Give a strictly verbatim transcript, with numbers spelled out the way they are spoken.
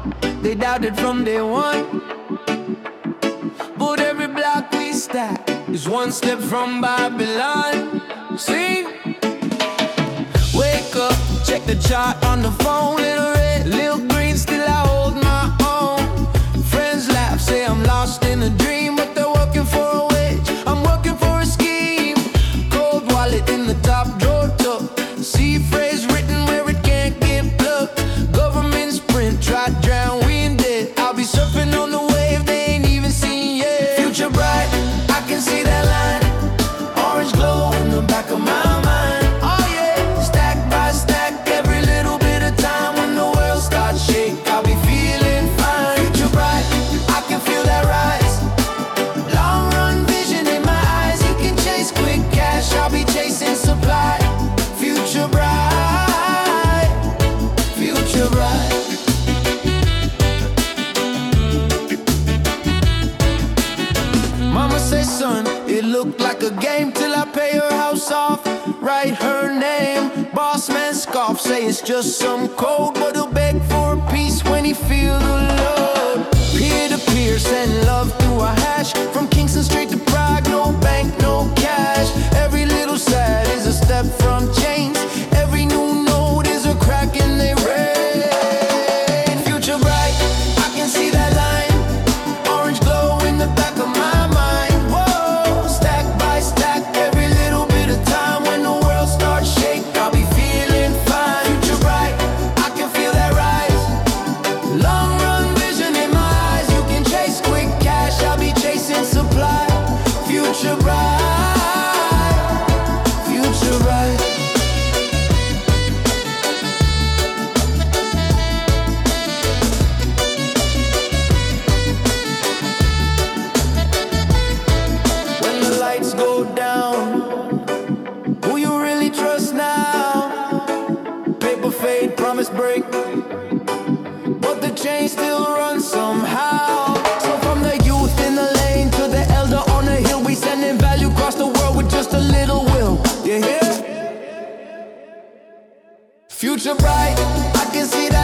They doubted from day one, but every block we stack is one step from Babylon. See? Wake up, check the chart on the phone. Little red, little green, still I hold my own. Friends laugh, say I'm lost in a dream, but they're working for a wage, I'm working for a scheme. Cold wallet in the top drawer tucked, see phrase written where it can't get plucked. Government's print, try to drown, we in debt. I'll be surfing on the wave they ain't even seen yet. Future bright, I can see that line, orange glow in the back of my mind. Oh yeah, stack by stack, every little bit of time. When the world starts shake, I'll be feeling fine. Future bright, I can feel that rise. Long run vision in my eyes, you can chase quick cash, I'll be chasing supply. Future bright, future bright. Mama say, son, it looked like a game till I pay her house off, write her name. Boss man scoff, say it's just some code, but he'll beg for a piece when he feel the load. Peer to peer, send love through a hash, from Kingston straight to Prague, no bank, no cash. Every little sad is a step from chains, every new note is a crack in their rain. Future bright, I can see that line, orange glow in the back of my mind. Whoa, stack by stack, every little bit of time. When the world starts shake, I'll be feeling fine. Future bright, I can feel that rise. Long run vision in my eyes, you can chase quick cash, I'll be chasing supply. Future bright, future bright. When the lights go down, who you really trust now? Paper fade, promise break, but the chain still runs somehow. So from the youth in the lane to the elder on the hill, we sending value across the world with just a little will. You hear? Future bright, I can see that.